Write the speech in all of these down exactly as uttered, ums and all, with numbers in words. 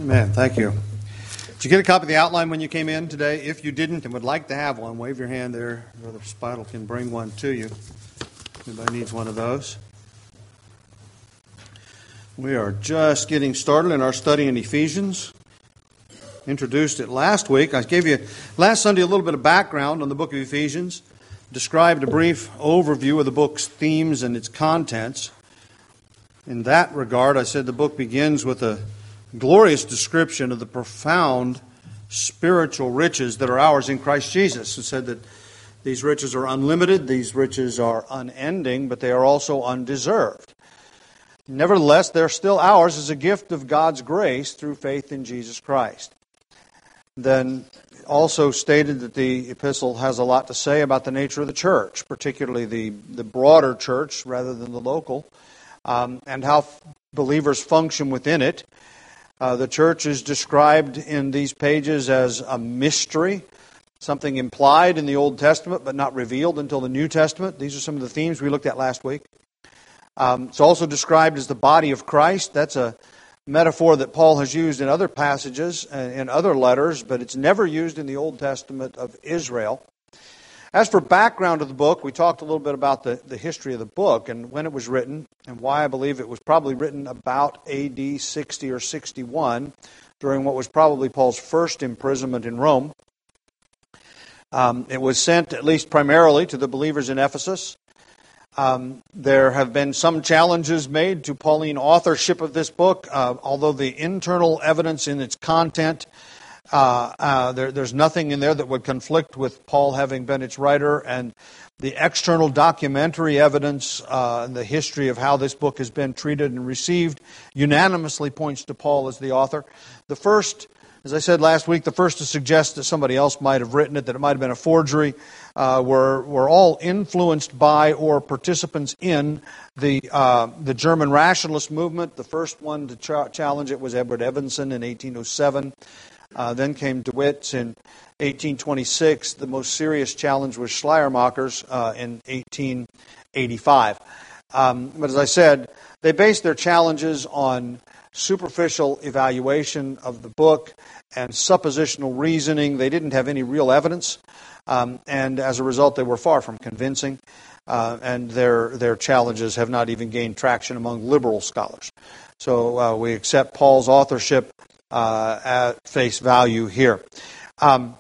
Amen. Thank you. Did you get a copy of the outline when you came in today? If you didn't and would like to have one, wave your hand there. Brother Spidle can bring one to you. Anybody needs one of those? We are just getting started in our study in Ephesians. Introduced it last week. I gave you last Sunday a little bit of background on the book of Ephesians, described a brief overview of the book's themes and its contents. In that regard, I said the book begins with a glorious description of the profound spiritual riches that are ours in Christ Jesus. It said that these riches are unlimited, these riches are unending, but they are also undeserved. Nevertheless, they're still ours as a gift of God's grace through faith in Jesus Christ. Then also stated that the epistle has a lot to say about the nature of the church, particularly the, the broader church rather than the local, um, and how believers function within it. Uh, the church is described in these pages as a mystery, something implied in the Old Testament but not revealed until the New Testament. These are some of the themes we looked at last week. Um, it's also described as the body of Christ. That's a metaphor that Paul has used in other passages and in other letters, but it's never used in the Old Testament of Israel. As for background of the book, we talked a little bit about the, the history of the book and when it was written and why I believe it was probably written about A D sixty or sixty-one during what was probably Paul's first imprisonment in Rome. Um, it was sent at least primarily to the believers in Ephesus. Um, there have been some challenges made to Pauline authorship of this book, uh, although the internal evidence in its content, uh, uh, there, there's nothing in there that would conflict with Paul having been its writer, and the external documentary evidence uh, and the history of how this book has been treated and received unanimously points to Paul as the author. The first, as I said last week, the first to suggest that somebody else might have written it, that it might have been a forgery, uh, were were all influenced by or participants in the uh, the German rationalist movement. The first one to ch- challenge it was Edward Evenson in eighteen oh seven. Uh, then came DeWitt in eighteen twenty-six. The most serious challenge was Schleiermacher's uh, in eighteen eighty-five. Um, but as I said, they based their challenges on superficial evaluation of the book and suppositional reasoning. They didn't have any real evidence, um, and as a result, they were far from convincing. Uh, and their their challenges have not even gained traction among liberal scholars. So uh, we accept Paul's authorship uh, at face value here. Um,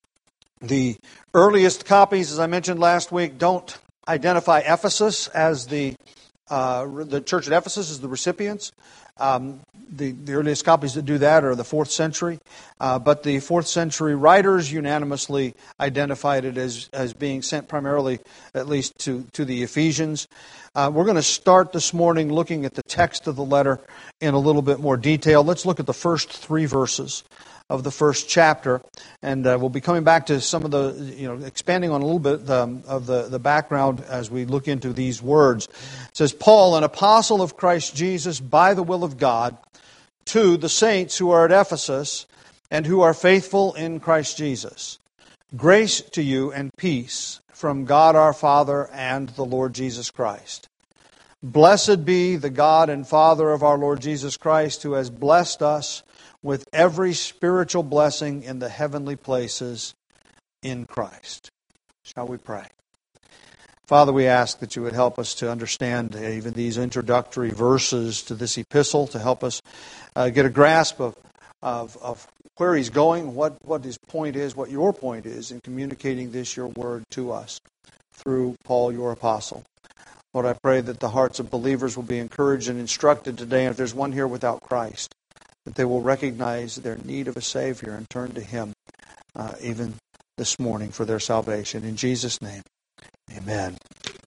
the earliest copies, as I mentioned last week, don't identify Ephesus as the uh, the church at Ephesus as the recipients. Um, the, the earliest copies that do that are the fourth century, uh, but the fourth century writers unanimously identified it as, as being sent primarily, at least, to, to the Ephesians. Uh, we're going to start this morning looking at the text of the letter in a little bit more detail. Let's look at the first three verses of the first chapter, and uh, we'll be coming back to some of the, you know, expanding on a little bit um, of the, the background as we look into these words. It says, Paul, an apostle of Christ Jesus by the will of God, to the saints who are at Ephesus and who are faithful in Christ Jesus. Grace to you and peace from God our Father and the Lord Jesus Christ. Blessed be the God and Father of our Lord Jesus Christ, who has blessed us with every spiritual blessing in the heavenly places in Christ. Shall we pray? Father, we ask that you would help us to understand even these introductory verses to this epistle, to help us uh, get a grasp of, of, of where he's going, what, what his point is, what your point is in communicating this, your word, to us through Paul, your apostle. Lord, I pray that the hearts of believers will be encouraged and instructed today, and if there's one here without Christ, that they will recognize their need of a Savior and turn to Him uh, even this morning for their salvation. In Jesus' name, amen.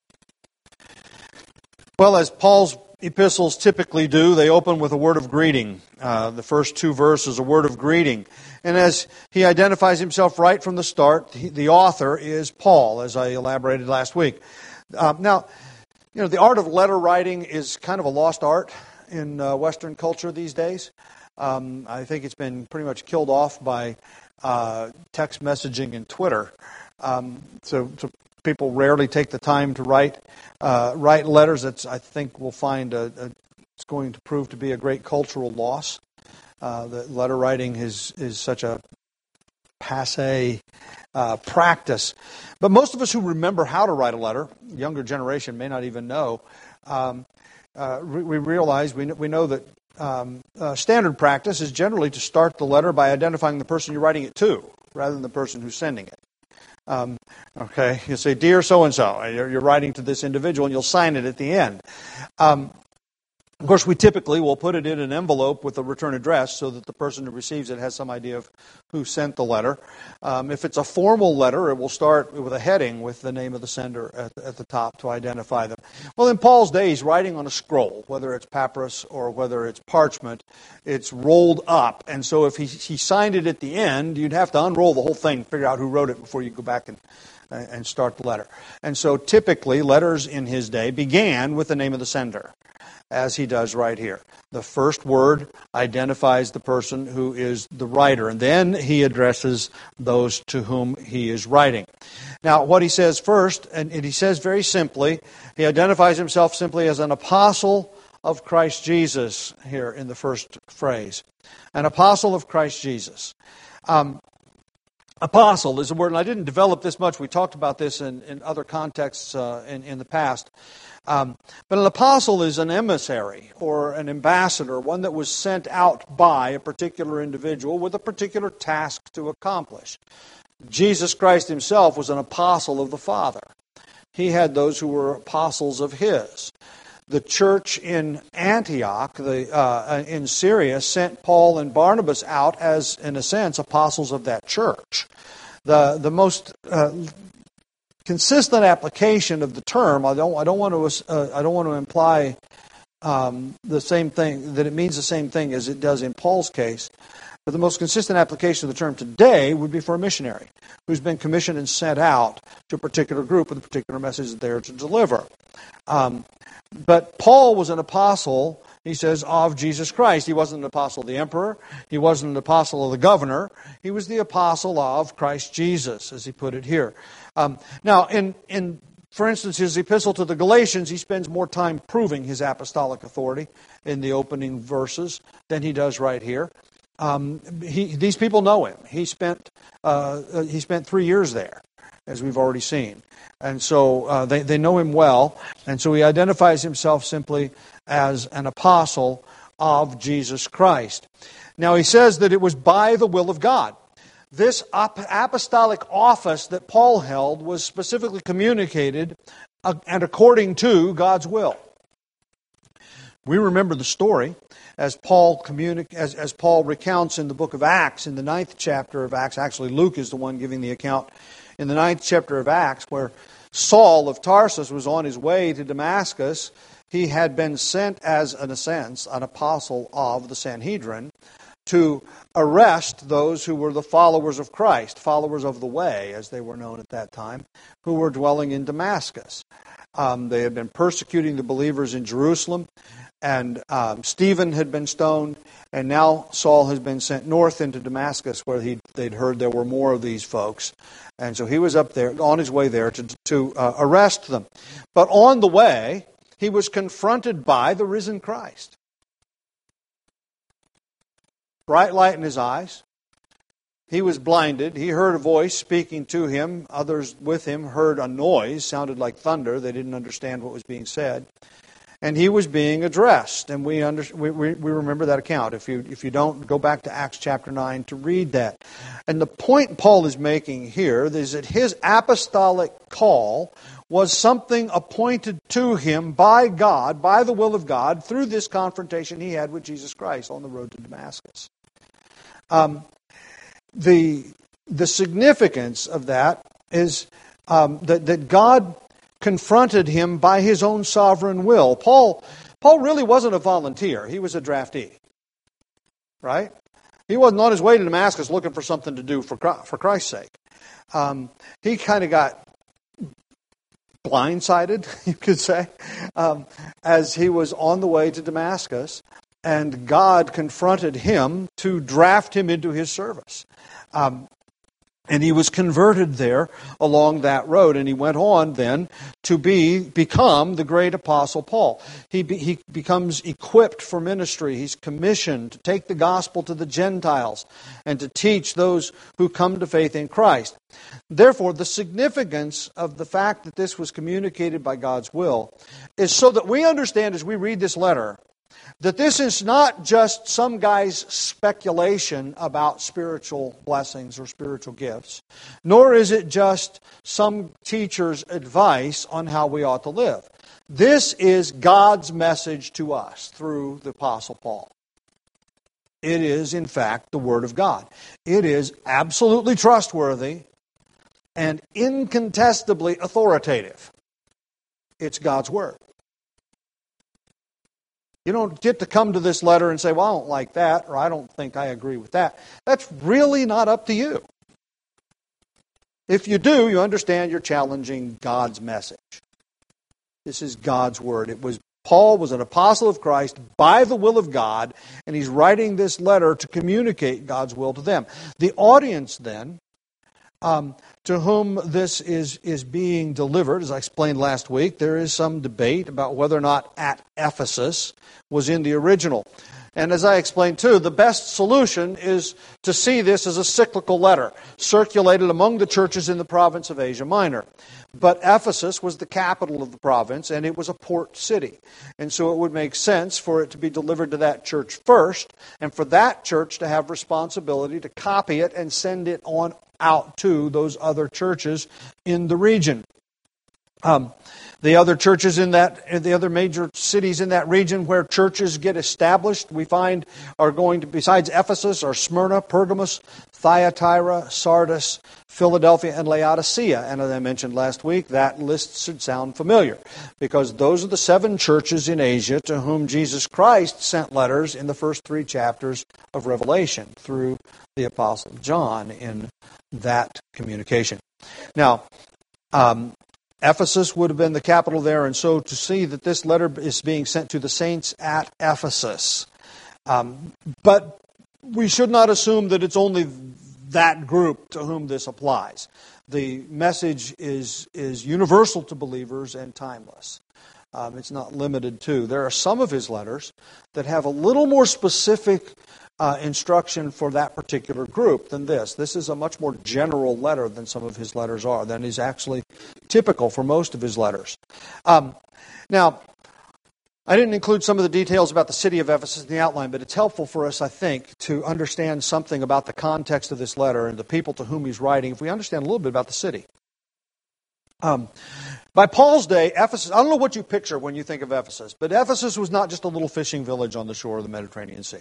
Well, as Paul's epistles typically do, they open with a word of greeting. Uh, the first two verses, a word of greeting. And as he identifies himself right from the start, he, the author is Paul, as I elaborated last week. Uh, now, you know, the art of letter writing is kind of a lost art in uh, Western culture these days. Um, I think it's been pretty much killed off by uh, text messaging and Twitter. Um, so, so people rarely take the time to write uh, write letters. That's, I think, we'll find a, a, it's going to prove to be a great cultural loss. Uh, the letter writing is, is such a passé uh, practice. But most of us who remember how to write a letter, younger generation may not even know, um, uh, we, we realize, we, we know that um, uh, standard practice is generally to start the letter by identifying the person you're writing it to, rather than the person who's sending it. Um, okay, you say, "Dear so-and-so," you're, you're writing to this individual, and you'll sign it at the end. Um, Of course, we typically will put it in an envelope with a return address so that the person who receives it has some idea of who sent the letter. Um, if it's a formal letter, it will start with a heading with the name of the sender at, at the top to identify them. Well, in Paul's day, he's writing on a scroll, whether it's papyrus or whether it's parchment. It's rolled up, and so if he, he signed it at the end, you'd have to unroll the whole thing, figure out who wrote it before you go back and and start the letter. And so typically, letters in his day began with the name of the sender, as he does right here. The first word identifies the person who is the writer, and then he addresses those to whom he is writing. Now, what he says first, and he says very simply, he identifies himself simply as an apostle of Christ Jesus here in the first phrase. An apostle of Christ Jesus. Um, Apostle is a word, and I didn't develop this much. We talked about this in, in other contexts uh, in, in the past. Um, but an apostle is an emissary or an ambassador, one that was sent out by a particular individual with a particular task to accomplish. Jesus Christ himself was an apostle of the Father. He had those who were apostles of his. The church in Antioch, the, uh, in Syria, sent Paul and Barnabas out as, in a sense, apostles of that church. The the most uh, consistent application of the term, I don't I don't want to uh, I don't want to imply um, the same thing, that it means the same thing as it does in Paul's case. But the most consistent application of the term today would be for a missionary who's been commissioned and sent out to a particular group with a particular message that they're to deliver. Um, But Paul was an apostle, he says, of Jesus Christ. He wasn't an apostle of the emperor. He wasn't an apostle of the governor. He was the apostle of Christ Jesus, as he put it here. Um, now, in, in, for instance, his epistle to the Galatians, he spends more time proving his apostolic authority in the opening verses than he does right here. Um, he, these people know him. He spent uh, he spent three years there, as we've already seen. And so uh, they, they know him well. And so he identifies himself simply as an apostle of Jesus Christ. Now he says that it was by the will of God. This apostolic office that Paul held was specifically communicated uh, and according to God's will. We remember the story as Paul communic- as, as Paul recounts in the book of Acts, in the ninth chapter of Acts. Actually, Luke is the one giving the account in the ninth chapter of Acts, where Saul of Tarsus was on his way to Damascus. He had been sent as, in a sense, an apostle of the Sanhedrin to arrest those who were the followers of Christ, followers of the way, as they were known at that time, who were dwelling in Damascus. Um, they had been persecuting the believers in Jerusalem, and um, Stephen had been stoned, and now Saul has been sent north into Damascus, where he'd, they'd heard there were more of these folks. And so he was up there, on his way there to, to uh, arrest them. But on the way, he was confronted by the risen Christ. Bright light in his eyes. He was blinded. He heard a voice speaking to him. Others with him heard a noise, sounded like thunder. They didn't understand what was being said. And he was being addressed. And we, under, we, we, we remember that account. If you, if you don't, go back to Acts chapter nine to read that. And the point Paul is making here is that his apostolic call was something appointed to him by God, by the will of God, through this confrontation he had with Jesus Christ on the road to Damascus. Um, the, the significance of that is um, that, that God confronted him by his own sovereign will. Paul, Paul really wasn't a volunteer. He was a draftee. Right? He wasn't on his way to Damascus looking for something to do for, for Christ's sake. Um, he kind of got blindsided, you could say, um, as he was on the way to Damascus, and God confronted him to draft him into his service. Um, And he was converted there along that road, and he went on then to be become the great apostle Paul. He be, he becomes equipped for ministry. He's commissioned to take the gospel to the Gentiles and to teach those who come to faith in Christ. Therefore, the significance of the fact that this was communicated by God's will is so that we understand as we read this letter that this is not just some guy's speculation about spiritual blessings or spiritual gifts, nor is it just some teacher's advice on how we ought to live. This is God's message to us through the Apostle Paul. It is, in fact, the Word of God. It is absolutely trustworthy and incontestably authoritative. It's God's Word. You don't get to come to this letter and say, well, I don't like that, or I don't think I agree with that. That's really not up to you. If you do, you understand you're challenging God's message. This is God's Word. It was Paul was an apostle of Christ by the will of God, and he's writing this letter to communicate God's will to them. The audience then, um, to whom this is, is being delivered, as I explained last week, there is some debate about whether or not at Ephesus was in the original. And as I explained too, the best solution is to see this as a cyclical letter circulated among the churches in the province of Asia Minor. But Ephesus was the capital of the province, and it was a port city. And so it would make sense for it to be delivered to that church first, and for that church to have responsibility to copy it and send it on out to those other churches in the region. Um, the other churches in that, the other major cities in that region where churches get established, we find are going to, besides Ephesus, are Smyrna, Pergamos, Thyatira, Sardis, Philadelphia, and Laodicea. And as I mentioned last week, that list should sound familiar because those are the seven churches in Asia to whom Jesus Christ sent letters in the first three chapters of Revelation through the Apostle John in that communication. Now, um, Ephesus would have been the capital there, and so to see that this letter is being sent to the saints at Ephesus. Um, but we should not assume that it's only that group to whom this applies. The message is, is universal to believers and timeless. Um, it's not limited to. There are some of his letters that have a little more specific Uh, instruction for that particular group than this. This is a much more general letter than some of his letters are, than is actually typical for most of his letters. Um, now, I didn't include some of the details about the city of Ephesus in the outline, but it's helpful for us, I think, to understand something about the context of this letter and the people to whom he's writing, if we understand a little bit about the city. Um, by Paul's day, Ephesus, I don't know what you picture when you think of Ephesus, but Ephesus was not just a little fishing village on the shore of the Mediterranean Sea.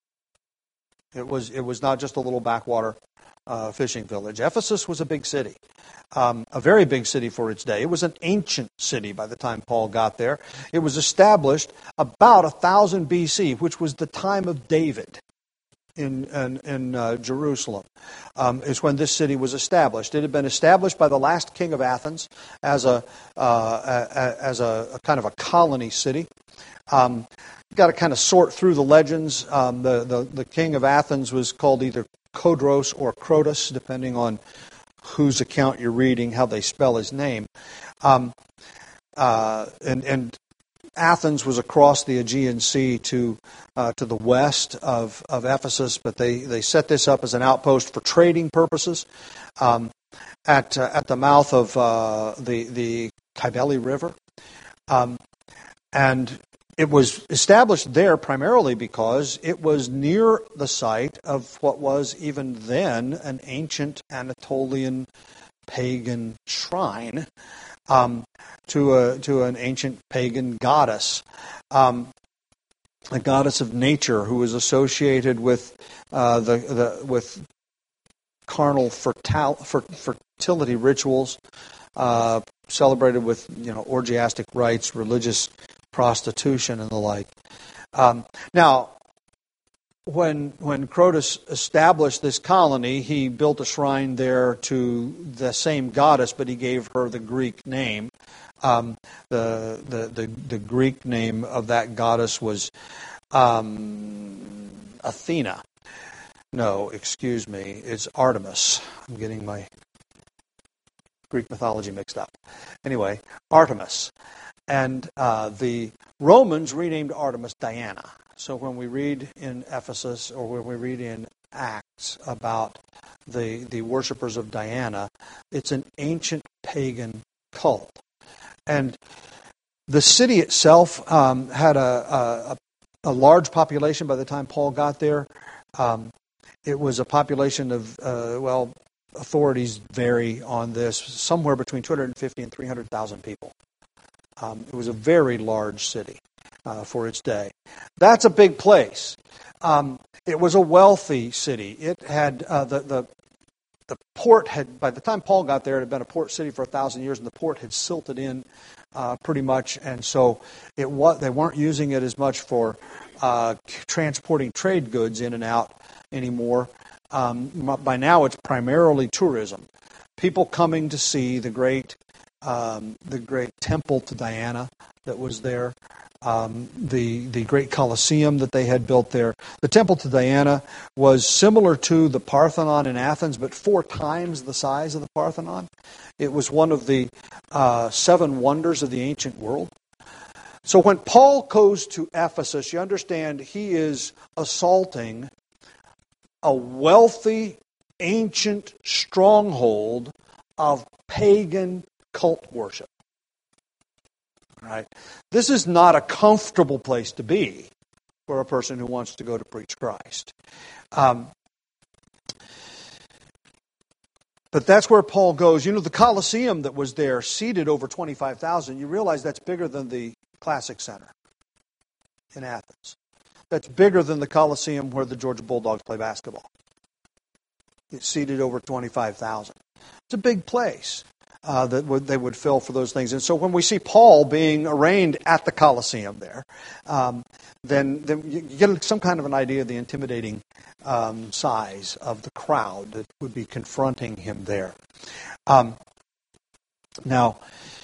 It was it was not just a little backwater uh, fishing village. Ephesus was a big city, um, a very big city for its day. It was an ancient city by the time Paul got there. It was established about one thousand B C, which was the time of David in in, in uh, Jerusalem, um, is when this city was established. It had been established by the last king of Athens as a, uh, a as a, a kind of a colony city. Um, Got to kind of sort through the legends. Um, the, the, the king of Athens was called either Codros or Crotus, depending on whose account you're reading, how they spell his name. Um, uh, and, and Athens was across the Aegean Sea to uh, to the west of, of Ephesus, but they, they set this up as an outpost for trading purposes um, at uh, at the mouth of uh, the the Kybele River, um, and it was established there primarily because it was near the site of what was even then an ancient Anatolian pagan shrine um, to a to an ancient pagan goddess, um, a goddess of nature who was associated with uh, the the with carnal fertil, fertility rituals, uh, celebrated with you know orgiastic rites, religious prostitution and the like. Um, now, when when Crotus established this colony, he built a shrine there to the same goddess, but he gave her the Greek name. Um, the, the the the Greek name of that goddess was um, Athena. No, excuse me, it's Artemis. I'm getting my Greek mythology mixed up. Anyway, Artemis. And uh, the Romans renamed Artemis Diana. So when we read in Ephesus or when we read in Acts about the the worshippers of Diana, it's an ancient pagan cult. And the city itself um, had a, a, a large population by the time Paul got there. Um, it was a population of, uh, well, authorities vary on this, somewhere between two hundred fifty and three hundred thousand people. Um, it was a very large city uh, for its day. That's a big place. Um, it was a wealthy city. It had uh, the, the the port had, by the time Paul got there, it had been a port city for a thousand years, and the port had silted in uh, pretty much, and so it was, they weren't using it as much for uh, transporting trade goods in and out anymore. Um, by now, it's primarily tourism. People coming to see the great, um, the great temple to Diana that was there, um, the the great Colosseum that they had built there. The temple to Diana was similar to the Parthenon in Athens, but four times the size of the Parthenon. It was one of the uh, seven wonders of the ancient world. So when Paul goes to Ephesus, you understand he is assaulting a wealthy, ancient stronghold of pagan cult worship. Right? This is not a comfortable place to be for a person who wants to go to preach Christ. Um, but that's where Paul goes. You know, the Colosseum that was there, seated over twenty-five thousand, you realize that's bigger than the Classic Center in Athens. That's bigger than the Colosseum where the Georgia Bulldogs play basketball. It's seated over twenty-five thousand. It's a big place uh, that would, they would fill for those things. And so when we see Paul being arraigned at the Colosseum there, um, then, then you get some kind of an idea of the intimidating um, size of the crowd that would be confronting him there. Um, now,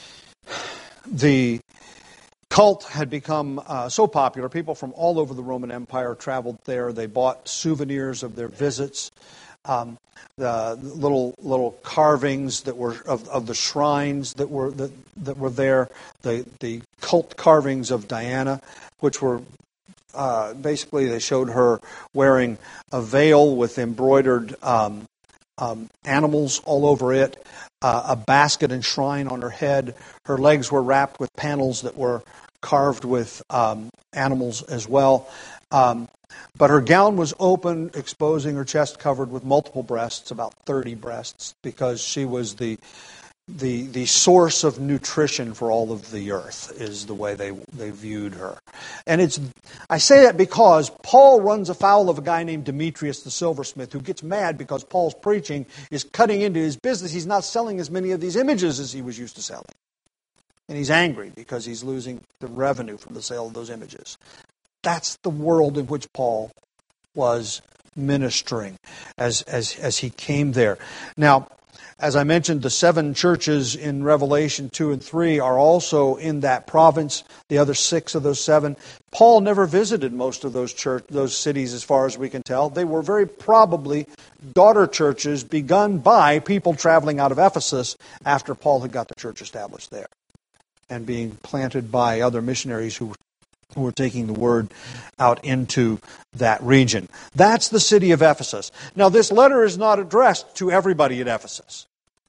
the cult had become uh, so popular, people from all over the Roman Empire traveled there. They bought souvenirs of their visits. Um, the little little carvings that were of, of the shrines that were that, that were there, the the cult carvings of Diana, which were uh, basically they showed her wearing a veil with embroidered um, um, animals all over it, uh, a basket and shrine on her head. Her legs were wrapped with panels that were carved with um, animals as well. Um, but her gown was open, exposing her chest covered with multiple breasts, about thirty breasts, because she was the the the source of nutrition for all of the earth, is the way they, they viewed her. And it's I say that because Paul runs afoul of a guy named Demetrius the silversmith, who gets mad because Paul's preaching is cutting into his business. He's not selling as many of these images as he was used to selling. And he's angry because he's losing the revenue from the sale of those images. That's the world in which Paul was ministering as, as, as he came there. Now, as I mentioned, the seven churches in Revelation two and three are also in that province, the other six of those seven. Paul never visited most of those church, those cities as far as we can tell. They were very probably daughter churches begun by people traveling out of Ephesus after Paul had got the church established there, and being planted by other missionaries who who were taking the word out into that region. That's the city of Ephesus. Now, this letter is not addressed to everybody at Ephesus.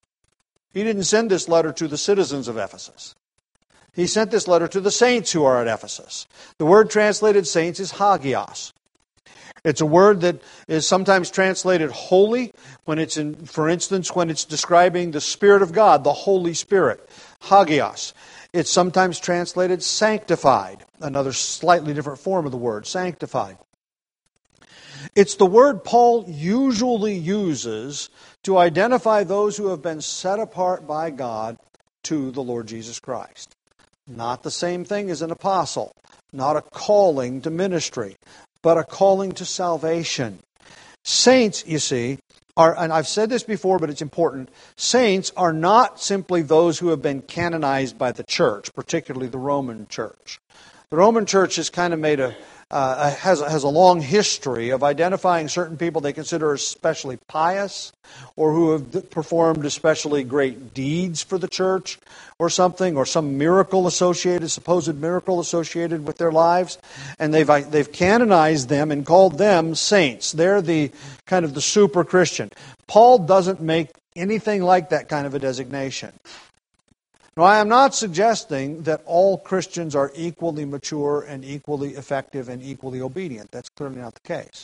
He didn't send this letter to the citizens of Ephesus. He sent this letter to the saints who are at Ephesus. The word translated saints is hagios. It's a word that is sometimes translated holy, when it's in, for instance, when it's describing the Spirit of God, the Holy Spirit, hagios. It's sometimes translated sanctified, another slightly different form of the word, sanctified. It's the word Paul usually uses to identify those who have been set apart by God to the Lord Jesus Christ. Not the same thing as an apostle, not a calling to ministry, but a calling to salvation. Saints, you see, are, and I've said this before, but it's important, saints are not simply those who have been canonized by the church, particularly the Roman church. The Roman church has kind of made a, uh, has, has a long history of identifying certain people they consider especially pious or who have performed especially great deeds for the church or something, or some miracle associated, supposed miracle associated with their lives. And they've, they've canonized them and called them saints. They're the kind of the super Christian. Paul doesn't make anything like that kind of a designation. Now, I am not suggesting that all Christians are equally mature and equally effective and equally obedient. That's clearly not the case.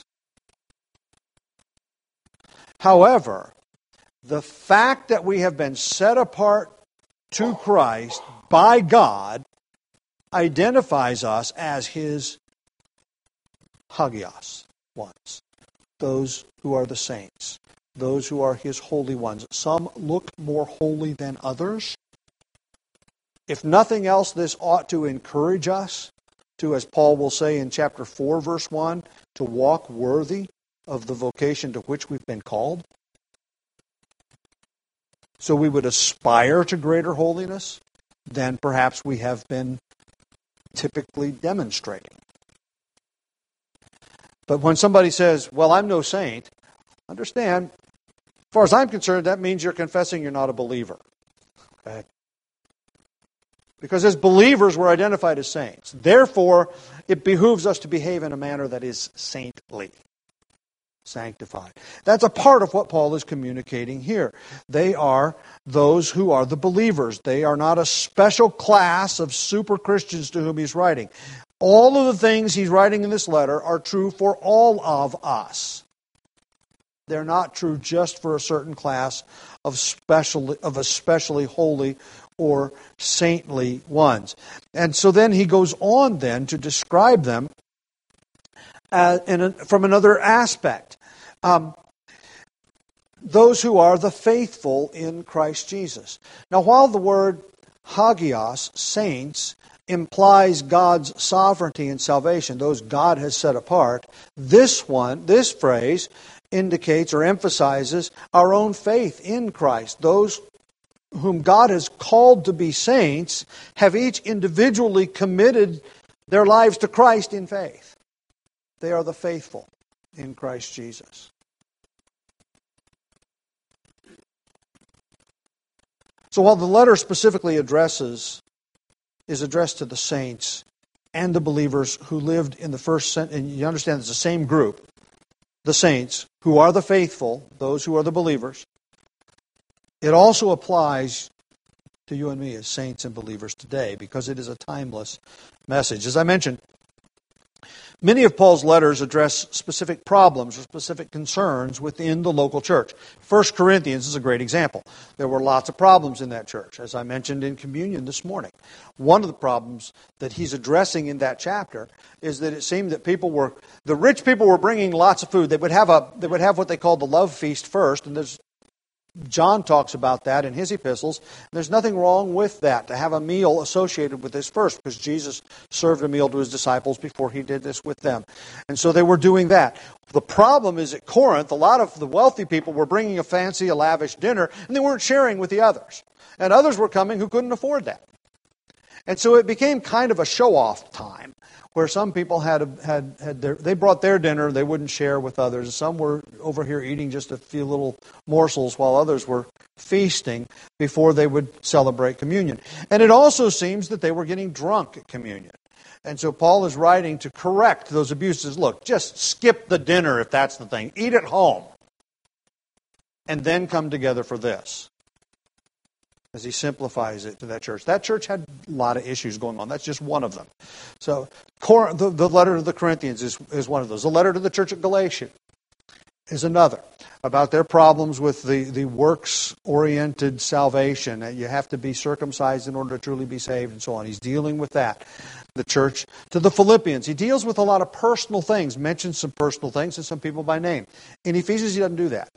However, the fact that we have been set apart to Christ by God identifies us as His hagios ones, those who are the saints, those who are His holy ones. Some look more holy than others. If nothing else, this ought to encourage us to, as Paul will say in chapter four, verse one, to walk worthy of the vocation to which we've been called. So we would aspire to greater holiness than perhaps we have been typically demonstrating. But when somebody says, well, I'm no saint, understand, as far as I'm concerned, that means you're confessing you're not a believer. Okay? Because as believers, we're identified as saints. Therefore, it behooves us to behave in a manner that is saintly, sanctified. That's a part of what Paul is communicating here. They are those who are the believers. They are not a special class of super Christians to whom he's writing. All of the things he's writing in this letter are true for all of us. They're not true just for a certain class of specially, of especially holy or saintly ones. And so then he goes on then to describe them uh, in a, from another aspect. Um, those who are the faithful in Christ Jesus. Now, while the word hagios, saints, implies God's sovereignty and salvation, those God has set apart, this one, this phrase indicates or emphasizes our own faith in Christ. Those whom God has called to be saints have each individually committed their lives to Christ in faith. They are the faithful in Christ Jesus. So while the letter specifically addresses, is addressed to the saints and the believers who lived in the first century, and you understand it's the same group, the saints, who are the faithful, those who are the believers, it also applies to you and me as saints and believers today because it is a timeless message. As I mentioned, many of Paul's letters address specific problems or specific concerns within the local church. First Corinthians is a great example. There were lots of problems in that church, as I mentioned in communion this morning. One of the problems that he's addressing in that chapter is that it seemed that people were, the rich people were bringing lots of food. They would have a, they would have what they called the love feast first, and there's John talks about that in his epistles. There's nothing wrong with that, to have a meal associated with this first, because Jesus served a meal to his disciples before he did this with them. And so they were doing that. The problem is at Corinth, a lot of the wealthy people were bringing a fancy, a lavish dinner, and they weren't sharing with the others. And others were coming who couldn't afford that. And so it became kind of a show-off time, where some people had had had their, they brought their dinner, they wouldn't share with others. Some were over here eating just a few little morsels while others were feasting before they would celebrate communion. And it also seems that they were getting drunk at communion. And so Paul is writing to correct those abuses. Look, just skip the dinner if that's the thing. Eat at home. And then come together for this. As he simplifies it to that church. That church had a lot of issues going on. That's just one of them. So the, the letter to the Corinthians is, is one of those. The letter to the church at Galatia is another, about their problems with the, the works-oriented salvation. You have to be circumcised in order to truly be saved and so on. He's dealing with that. The church to the Philippians. He deals with a lot of personal things, mentions some personal things and some people by name. In Ephesians, he doesn't do that.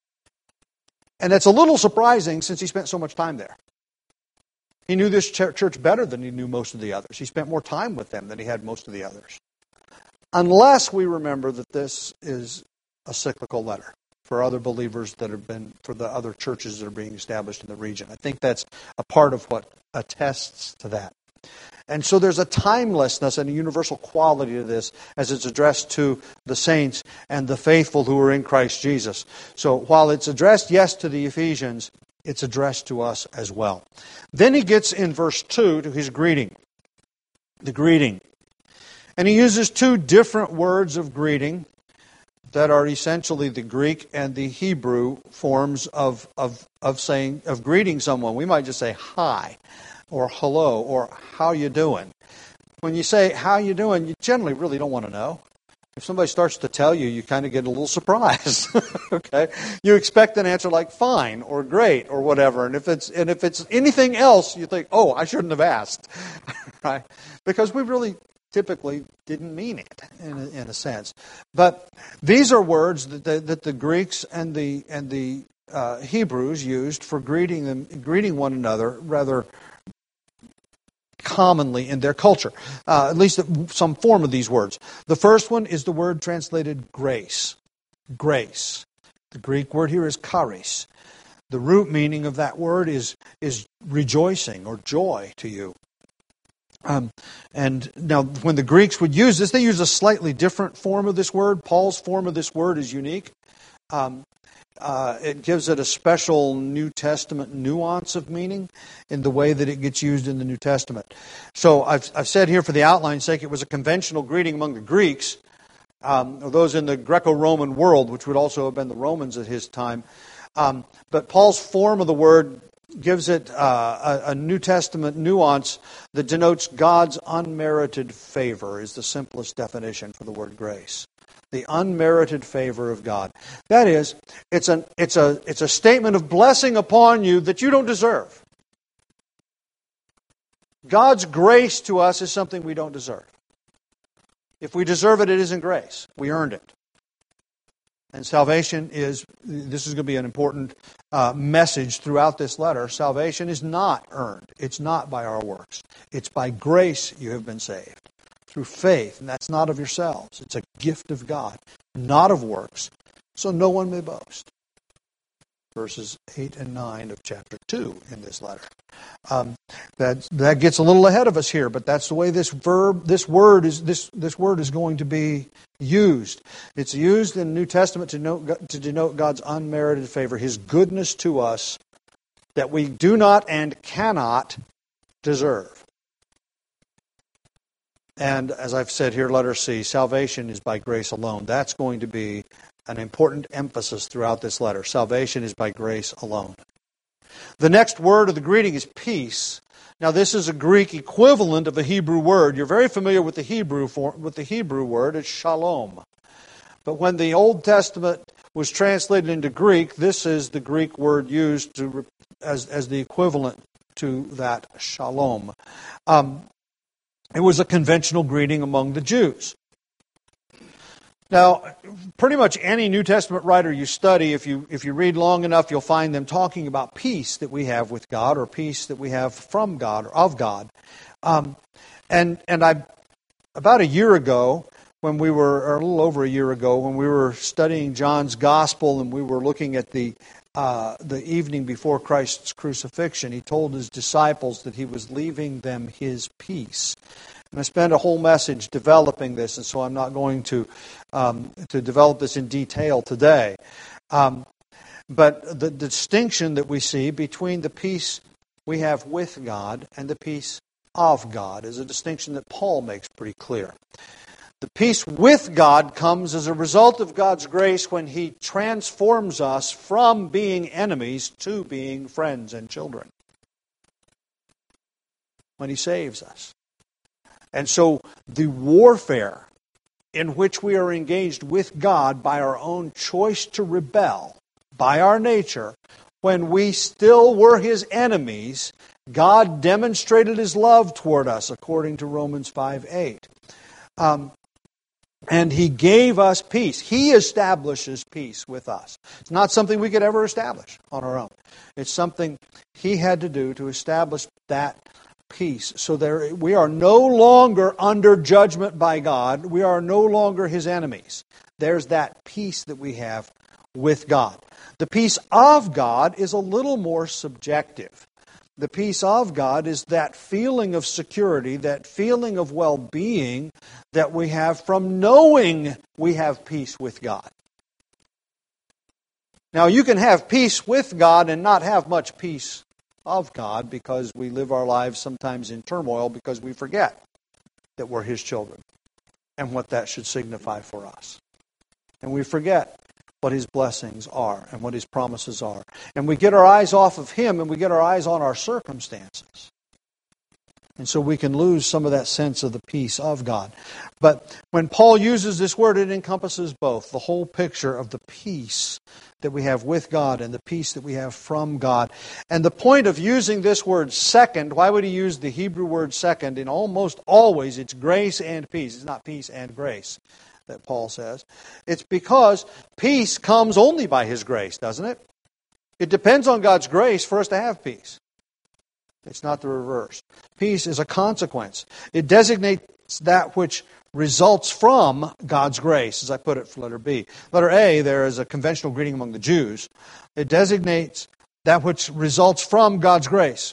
And that's a little surprising since he spent so much time there. He knew this church better than he knew most of the others. He spent more time with them than he had most of the others. Unless we remember that this is a cyclical letter for other believers that have been, for the other churches that are being established in the region. I think that's a part of what attests to that. And so there's a timelessness and a universal quality to this as it's addressed to the saints and the faithful who are in Christ Jesus. So while it's addressed, yes, to the Ephesians, it's addressed to us as well. Then he gets in verse two to his greeting. The greeting. And he uses two different words of greeting that are essentially the Greek and the Hebrew forms of, of, of saying, of greeting someone. We might just say hi, or hello, or how you doing. When you say how you doing, you generally really don't want to know. If somebody starts to tell you, you kind of get a little surprised. Okay, you expect an answer like fine or great or whatever, and if it's and if it's anything else, you think, oh, I shouldn't have asked, right? Because we really typically didn't mean it in a, in a sense. But these are words that the, that the Greeks and the and the uh, Hebrews used for greeting them, greeting one another rather commonly in their culture, uh, at least some form of these words. The first one is the word translated grace. Grace. The Greek word here is charis. The root meaning of that word is, is rejoicing or joy to you. Um, and now when the Greeks would use this, they use a slightly different form of this word. Paul's form of this word is unique. Um, Uh, it gives it a special New Testament nuance of meaning in the way that it gets used in the New Testament. So I've, I've said here for the outline's sake, it was a conventional greeting among the Greeks, um, or those in the Greco-Roman world, which would also have been the Romans at his time. Um, but Paul's form of the word gives it uh, a, a New Testament nuance that denotes God's unmerited favor, is the simplest definition for the word grace. The unmerited favor of God. That is, it's an it's a it's a statement of blessing upon you that you don't deserve. God's grace to us is something we don't deserve. If we deserve it, it isn't grace. We earned it. And salvation is, this is going to be an important uh, message throughout this letter. Salvation is not earned. It's not by our works. It's by grace you have been saved. Through faith, and that's not of yourselves. It's a gift of God, not of works, so no one may boast. Verses eight and nine of chapter two in this letter. Um, that that gets a little ahead of us here, but that's the way this verb, this word is this this word is going to be used. It's used in the New Testament to denote, to denote God's unmerited favor, His goodness to us that we do not and cannot deserve. And as I've said here, letter C, salvation is by grace alone. That's going to be an important emphasis throughout this letter. Salvation is by grace alone. The next word of the greeting is peace. Now, this is a Greek equivalent of a Hebrew word. You're very familiar with the Hebrew form, with the Hebrew word. It's shalom. But when the Old Testament was translated into Greek, this is the Greek word used to as as the equivalent to that shalom. Um, It was a conventional greeting among the Jews. Now, pretty much any New Testament writer you study, if you if you read long enough, you'll find them talking about peace that we have with God, or peace that we have from God or of God. Um, and and I, about a year ago, when we were, or a little over a year ago, when we were studying John's Gospel and we were looking at the uh, the evening before Christ's crucifixion, he told his disciples that he was leaving them his peace. And I spent a whole message developing this, and so I'm not going to um, to develop this in detail today. Um, but the, the distinction that we see between the peace we have with God and the peace of God is a distinction that Paul makes pretty clear. The peace with God comes as a result of God's grace when He transforms us from being enemies to being friends and children. When He saves us. And so the warfare in which we are engaged with God by our own choice to rebel, by our nature, when we still were His enemies, God demonstrated His love toward us, according to Romans five eight. Um, and He gave us peace. He establishes peace with us. It's not something we could ever establish on our own. It's something He had to do to establish that peace. So there, we are no longer under judgment by God. We are no longer His enemies. There's that peace that we have with God. The peace of God is a little more subjective. The peace of God is that feeling of security, that feeling of well-being that we have from knowing we have peace with God. Now, you can have peace with God and not have much peace of God because we live our lives sometimes in turmoil because we forget that we're His children and what that should signify for us. And we forget what His blessings are and what His promises are. And we get our eyes off of Him and we get our eyes on our circumstances. And so we can lose some of that sense of the peace of God. But when Paul uses this word, it encompasses both. The whole picture of the peace that we have with God and the peace that we have from God. And the point of using this word second, why would he use the Hebrew word second? In almost always it's grace and peace. It's not peace and grace that Paul says. It's because peace comes only by His grace, doesn't it? It depends on God's grace for us to have peace. It's not the reverse. Peace is a consequence. It designates that which results from God's grace, as I put it for letter B. Letter A, there is a conventional greeting among the Jews. It designates that which results from God's grace.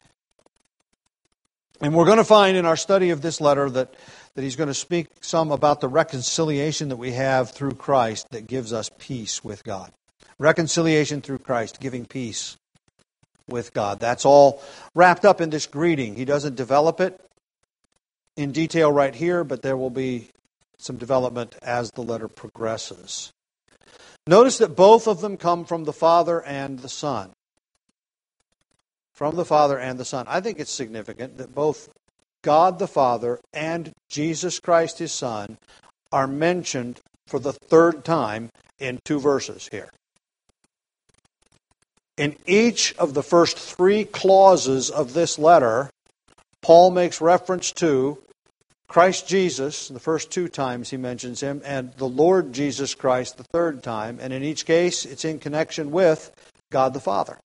And we're going to find in our study of this letter that, that he's going to speak some about the reconciliation that we have through Christ that gives us peace with God. Reconciliation through Christ, giving peace with God. That's all wrapped up in this greeting. He doesn't develop it in detail right here, but there will be some development as the letter progresses. Notice that both of them come from the Father and the Son. From the Father and the Son. I think it's significant that both God the Father and Jesus Christ His Son are mentioned for the third time in two verses here. In each of the first three clauses of this letter, Paul makes reference to Christ Jesus, the first two times he mentions Him, and the Lord Jesus Christ the third time. And in each case, it's in connection with God the Father.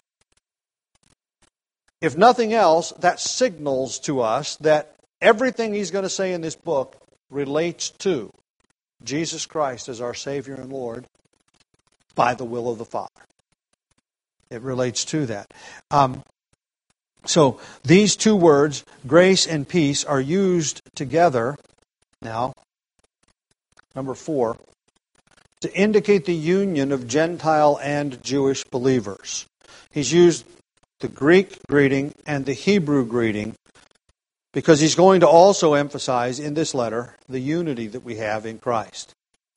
If nothing else, that signals to us that everything he's going to say in this book relates to Jesus Christ as our Savior and Lord by the will of the Father. It relates to that. Um, so these two words, grace and peace, are used together now, number four, to indicate the union of Gentile and Jewish believers. He's used the Greek greeting and the Hebrew greeting because he's going to also emphasize in this letter the unity that we have in Christ.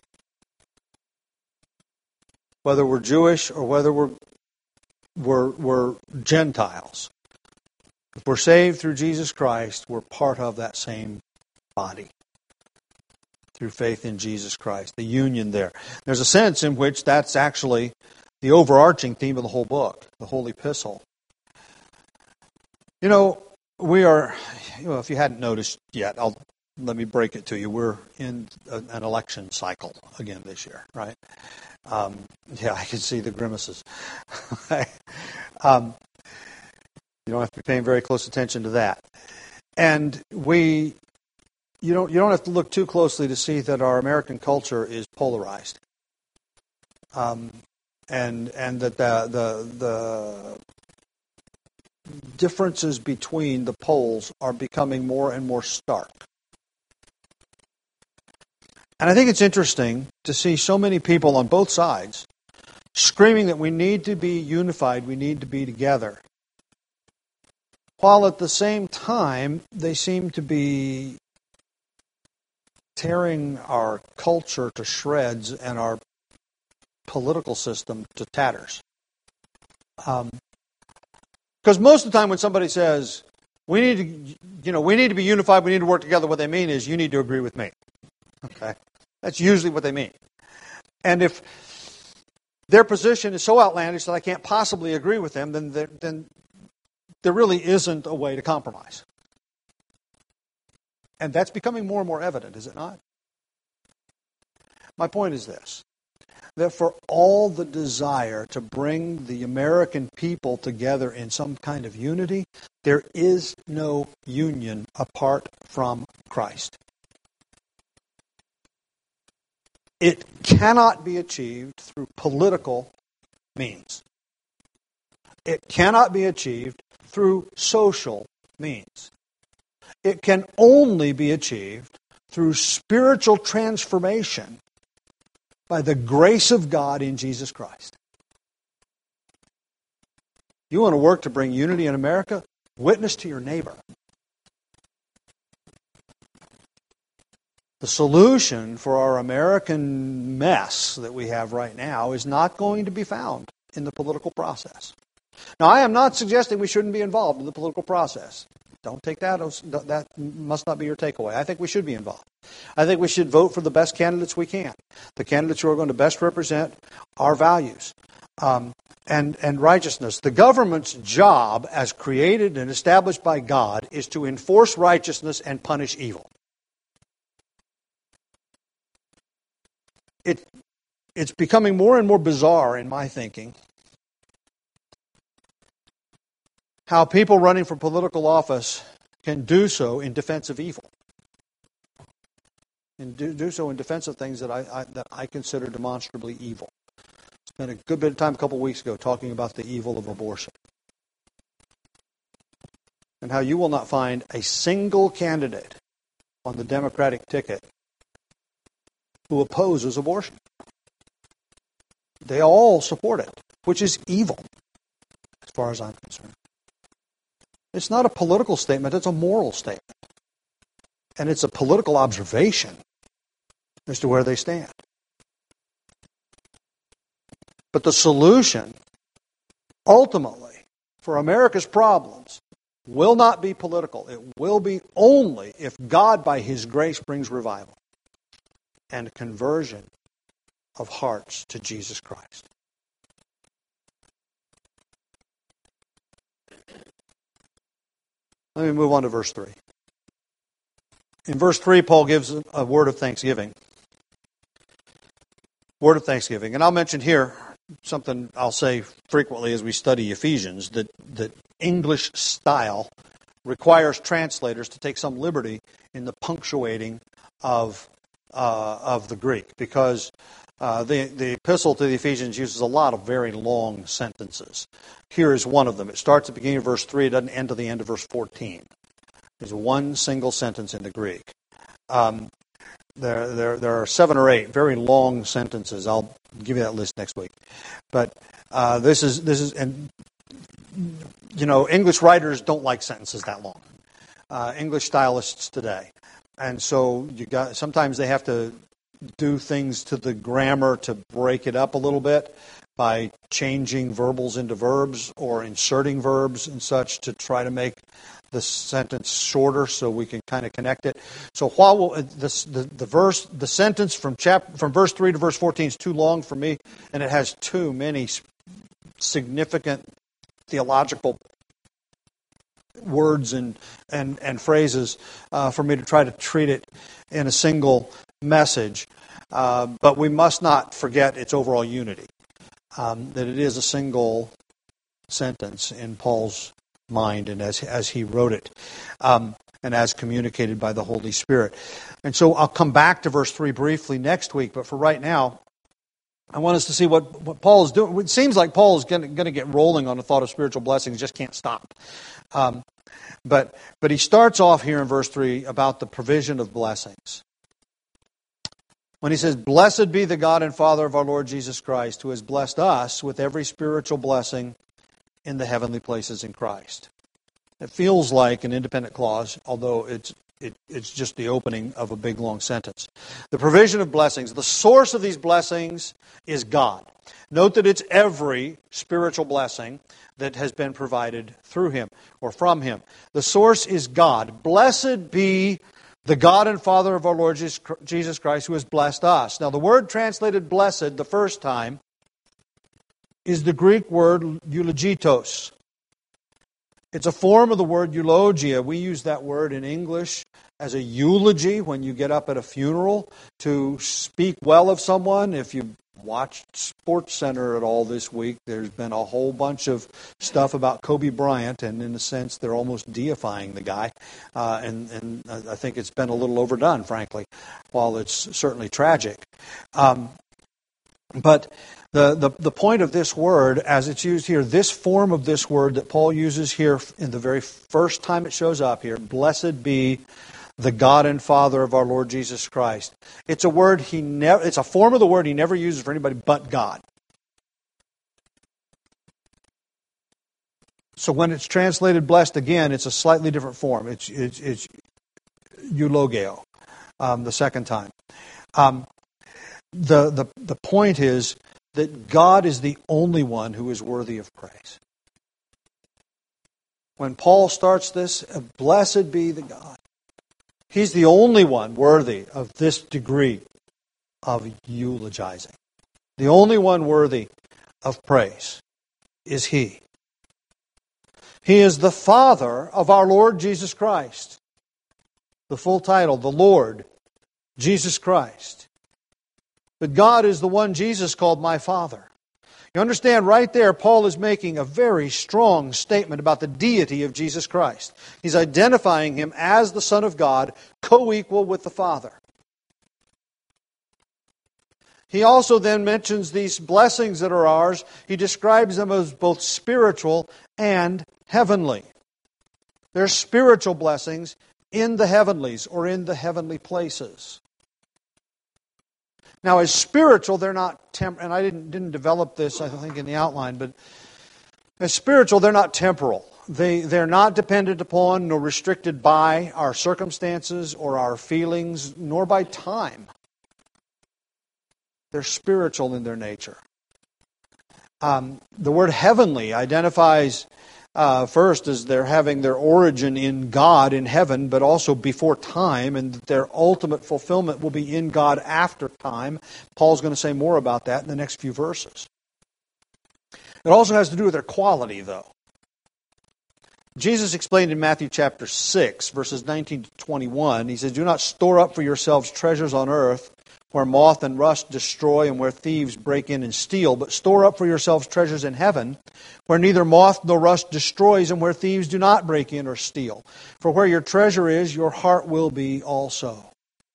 Whether we're Jewish or whether we're We're, we're Gentiles. If we're saved through Jesus Christ, we're part of that same body through faith in Jesus Christ. The union there. There's a sense in which that's actually the overarching theme of the whole book, the whole epistle. You know, we are, you know, if you hadn't noticed yet, I'll let me break it to you. We're in a, an election cycle again this year, right? Um, yeah, I can see the grimaces. um, you don't have to be paying very close attention to that. And we, you don't, you don't have to look too closely to see that our American culture is polarized, um, and and that the the the differences between the poles are becoming more and more stark. And I think it's interesting to see so many people on both sides screaming that we need to be unified, we need to be together, while at the same time they seem to be tearing our culture to shreds and our political system to tatters. Um, because most of the time when somebody says, we need to, you know, we need to be unified, we need to work together, what they mean is, you need to agree with me. Okay? That's usually what they mean. And if their position is so outlandish that I can't possibly agree with them, then there, then there really isn't a way to compromise. And that's becoming more and more evident, is it not? My point is this, that for all the desire to bring the American people together in some kind of unity, there is no union apart from Christ. It cannot be achieved through political means. It cannot be achieved through social means. It can only be achieved through spiritual transformation by the grace of God in Jesus Christ. You want to work to bring unity in America? Witness to your neighbor. The solution for our American mess that we have right now is not going to be found in the political process. Now, I am not suggesting we shouldn't be involved in the political process. Don't take that as, that must not be your takeaway. I think we should be involved. I think we should vote for the best candidates we can, the candidates who are going to best represent our values um, and, and righteousness. The government's job, as created and established by God, is to enforce righteousness and punish evil. It, it's becoming more and more bizarre in my thinking how people running for political office can do so in defense of evil. And do, do so in defense of things that I, I that I consider demonstrably evil. Spent a good bit of time a couple of weeks ago talking about the evil of abortion. And how you will not find a single candidate on the Democratic ticket who opposes abortion. They all support it, which is evil, as far as I'm concerned. It's not a political statement, it's a moral statement. And it's a political observation as to where they stand. But the solution, ultimately, for America's problems will not be political. It will be only if God, by His grace, brings revival and conversion of hearts to Jesus Christ. Let me move on to verse three. In verse three, Paul gives a word of thanksgiving. Word of thanksgiving. And I'll mention here something I'll say frequently as we study Ephesians, that, that English style requires translators to take some liberty in the punctuating of uh, of the Greek, because uh, the, the epistle to the Ephesians uses a lot of very long sentences. Here is one of them. It starts at the beginning of verse three, it doesn't end to the end of verse fourteen. There's one single sentence in the Greek. Um, there, there, there are seven or eight very long sentences. I'll give you that list next week. But uh, this is this is, and you know, English writers don't like sentences that long. Uh, English stylists today, and so you got sometimes they have to do things to the grammar to break it up a little bit by changing verbals into verbs or inserting verbs and such to try to make the sentence shorter so we can kind of connect it. So while we'll, this, the the verse, the sentence from chap from verse three to verse fourteen is too long for me, and it has too many significant theological words and and and phrases uh, for me to try to treat it in a single message. Uh, but we must not forget its overall unity. Um, that it is a single sentence in Paul's mind and as as he wrote it, um, and as communicated by the Holy Spirit. And so I'll come back to verse three briefly next week, but for right now, I want us to see what, what Paul is doing. It seems like Paul is going to get rolling on the thought of spiritual blessings, just can't stop. Um, but but he starts off here in verse three about the provision of blessings. When he says, "Blessed be the God and Father of our Lord Jesus Christ, who has blessed us with every spiritual blessing in the heavenly places in Christ." It feels like an independent clause, although it's it, it's just the opening of a big, long sentence. The provision of blessings. The source of these blessings is God. Note that it's every spiritual blessing that has been provided through Him or from Him. The source is God. Blessed be the God and Father of our Lord Jesus Christ, who has blessed us. Now, the word translated blessed the first time is the Greek word eulogitos. It's a form of the word eulogia. We use that word in English as a eulogy when you get up at a funeral to speak well of someone. If you watched Sports Center at all this week, there's been a whole bunch of stuff about Kobe Bryant, and in a sense, they're almost deifying the guy. Uh, and, and I think it's been a little overdone, frankly, while it's certainly tragic. Um, But the, the, the point of this word, as it's used here, this form of this word that Paul uses here in the very first time it shows up here, blessed be the God and Father of our Lord Jesus Christ. It's a word he never, it's a form of the word he never uses for anybody but God. So when it's translated blessed again, it's a slightly different form. It's it's, it's eulogio, um, the second time. Um, the, the, the point is that God is the only one who is worthy of praise. When Paul starts this, blessed be the God. He's the only one worthy of this degree of eulogizing. The only one worthy of praise is He. He is the Father of our Lord Jesus Christ. The full title, the Lord Jesus Christ. But God is the one Jesus called my Father. You understand, right there, Paul is making a very strong statement about the deity of Jesus Christ. He's identifying Him as the Son of God, co-equal with the Father. He also then mentions these blessings that are ours. He describes them as both spiritual and heavenly. They're spiritual blessings in the heavenlies or in the heavenly places. Now, as spiritual, they're not temp- and I didn't didn't develop this, I think, in the outline, but as spiritual, they're not temporal. They they're not dependent upon nor restricted by our circumstances or our feelings, nor by time. They're spiritual in their nature. Um, the word heavenly identifies uh, first as they're having their origin in God in heaven, but also before time, and that their ultimate fulfillment will be in God after time. Paul's going to say more about that in the next few verses. It also has to do with their quality, though. Jesus explained in Matthew chapter six, verses nineteen to twenty-one, He says, "Do not store up for yourselves treasures on earth, where moth and rust destroy and where thieves break in and steal, but store up for yourselves treasures in heaven, where neither moth nor rust destroys and where thieves do not break in or steal. For where your treasure is, your heart will be also."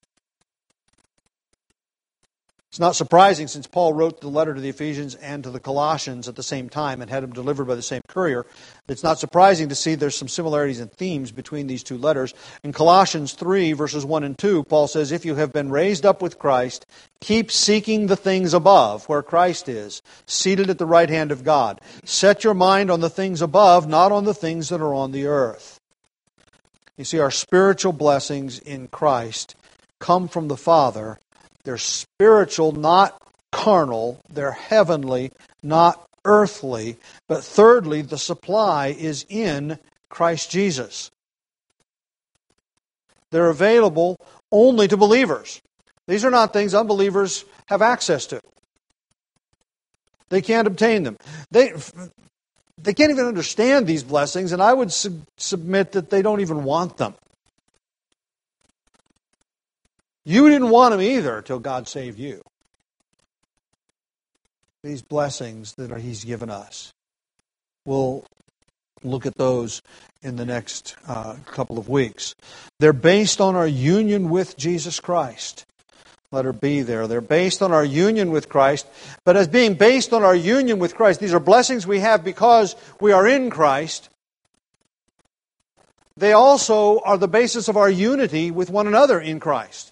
It's not surprising, since Paul wrote the letter to the Ephesians and to the Colossians at the same time and had them delivered by the same courier. It's not surprising to see there's some similarities and themes between these two letters. In Colossians three, verses one and two, Paul says, "If you have been raised up with Christ, keep seeking the things above, where Christ is, seated at the right hand of God. Set your mind on the things above, not on the things that are on the earth." You see, our spiritual blessings in Christ come from the Father. They're spiritual, not carnal. They're heavenly, not earthly. But thirdly, the supply is in Christ Jesus. They're available only to believers. These are not things unbelievers have access to. They can't obtain them. They, they can't even understand these blessings, and I would sub- submit that they don't even want them. You didn't want them either until God saved you. These blessings that He's given us. We'll look at those in the next uh, couple of weeks. They're based on our union with Jesus Christ. Letter B there. They're based on our union with Christ. But as being based on our union with Christ, these are blessings we have because we are in Christ. They also are the basis of our unity with one another in Christ.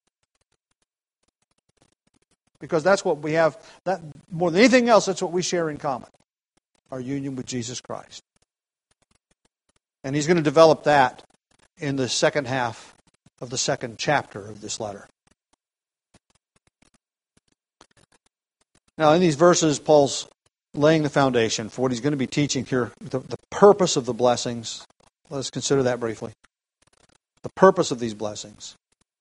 Because that's what we have, that more than anything else, that's what we share in common. Our union with Jesus Christ. And he's going to develop that in the second half of the second chapter of this letter. Now, in these verses, Paul's laying the foundation for what he's going to be teaching here, the, the purpose of the blessings. Let us consider that briefly. The purpose of these blessings.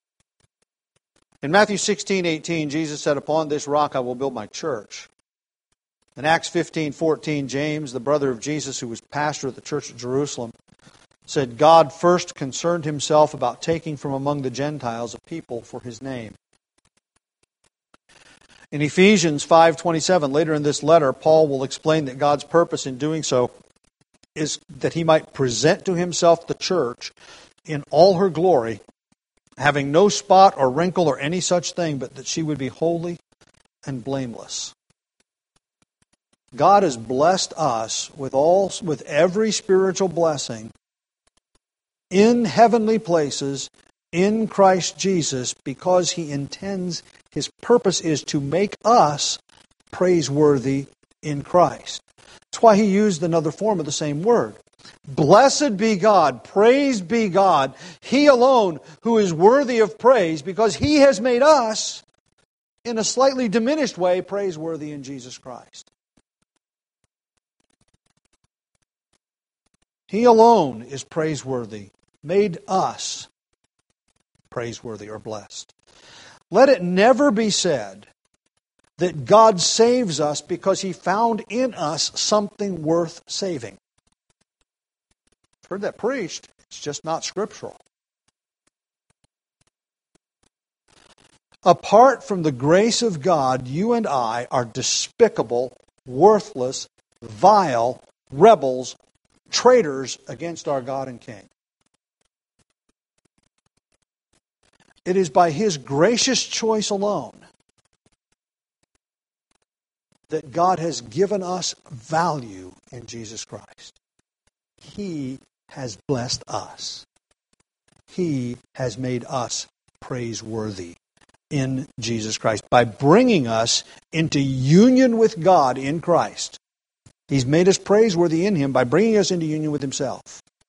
In Matthew sixteen eighteen, Jesus said, "Upon this rock I will build my church." In Acts fifteen fourteen, James, the brother of Jesus, who was pastor at the church at Jerusalem, said, "God first concerned Himself about taking from among the Gentiles a people for His name." In Ephesians five twenty-seven, later in this letter, Paul will explain that God's purpose in doing so is that He might present to Himself the church in all her glory, having no spot or wrinkle or any such thing, but that she would be holy and blameless. God has blessed us with all with every spiritual blessing in heavenly places in Christ Jesus because He intends, His purpose is to make us praiseworthy in Christ. That's why He used another form of the same word. Blessed be God, praised be God, He alone who is worthy of praise because He has made us, in a slightly diminished way, praiseworthy in Jesus Christ. He alone is praiseworthy, made us praiseworthy or blessed. Let it never be said that God saves us because He found in us something worth saving. I've heard that preached. It's just not scriptural. Apart from the grace of God, you and I are despicable, worthless, vile, rebels, traitors against our God and King. It is by His gracious choice alone that God has given us value in Jesus Christ. He has blessed us. He has made us praiseworthy in Jesus Christ by bringing us into union with God in Christ. He's made us praiseworthy in Him by bringing us into union with Himself.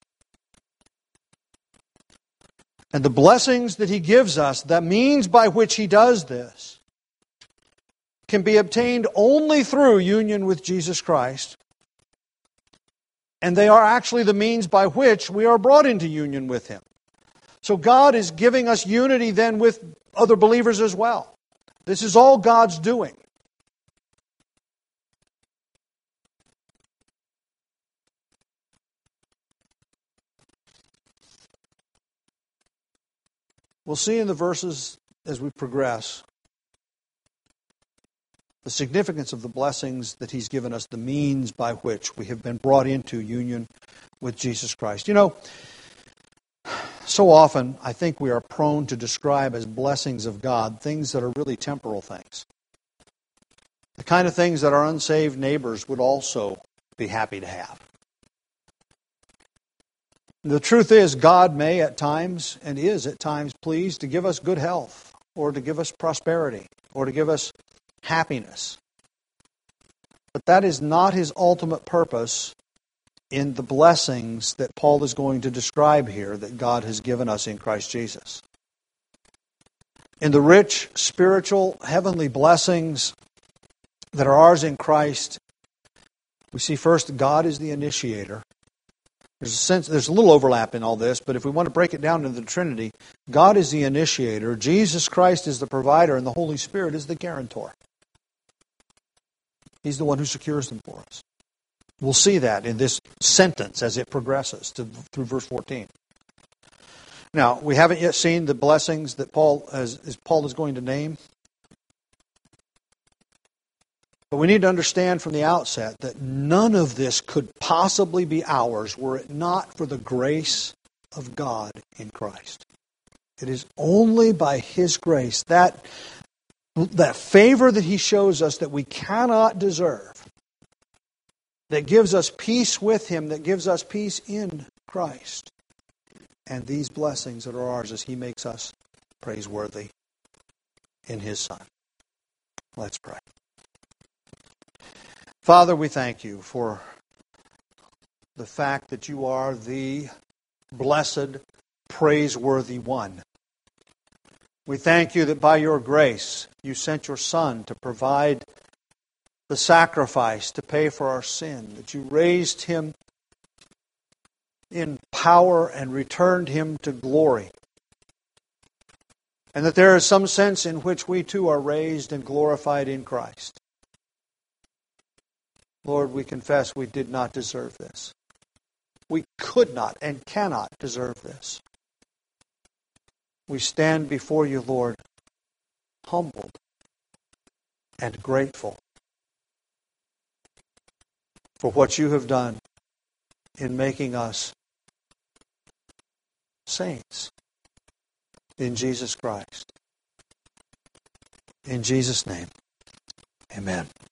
And the blessings that He gives us, the means by which He does this, can be obtained only through union with Jesus Christ. And they are actually the means by which we are brought into union with Him. So God is giving us unity then with other believers as well. This is all God's doing. We'll see in the verses as we progress the significance of the blessings that He's given us, the means by which we have been brought into union with Jesus Christ. You know, so often I think we are prone to describe as blessings of God things that are really temporal things. The kind of things that our unsaved neighbors would also be happy to have. The truth is, God may at times, and is at times, pleased to give us good health, or to give us prosperity, or to give us happiness. But that is not His ultimate purpose in the blessings that Paul is going to describe here that God has given us in Christ Jesus. In the rich, spiritual, heavenly blessings that are ours in Christ, we see first God is the initiator. There's a sense, there's a little overlap in all this, but if we want to break it down into the Trinity, God is the initiator, Jesus Christ is the provider, and the Holy Spirit is the guarantor. He's the one who secures them for us. We'll see that in this sentence as it progresses to, through verse fourteen. Now, we haven't yet seen the blessings that Paul as, as Paul is going to name. But we need to understand from the outset that none of this could possibly be ours were it not for the grace of God in Christ. It is only by His grace, that, that favor that He shows us that we cannot deserve, that gives us peace with Him, that gives us peace in Christ. And these blessings that are ours as He makes us praiseworthy in His Son. Let's pray. Father, we thank You for the fact that You are the blessed, praiseworthy one. We thank You that by Your grace You sent Your Son to provide the sacrifice to pay for our sin, that You raised Him in power and returned Him to glory, and that there is some sense in which we too are raised and glorified in Christ. Lord, we confess we did not deserve this. We could not and cannot deserve this. We stand before You, Lord, humbled and grateful for what You have done in making us saints in Jesus Christ. In Jesus' name, Amen.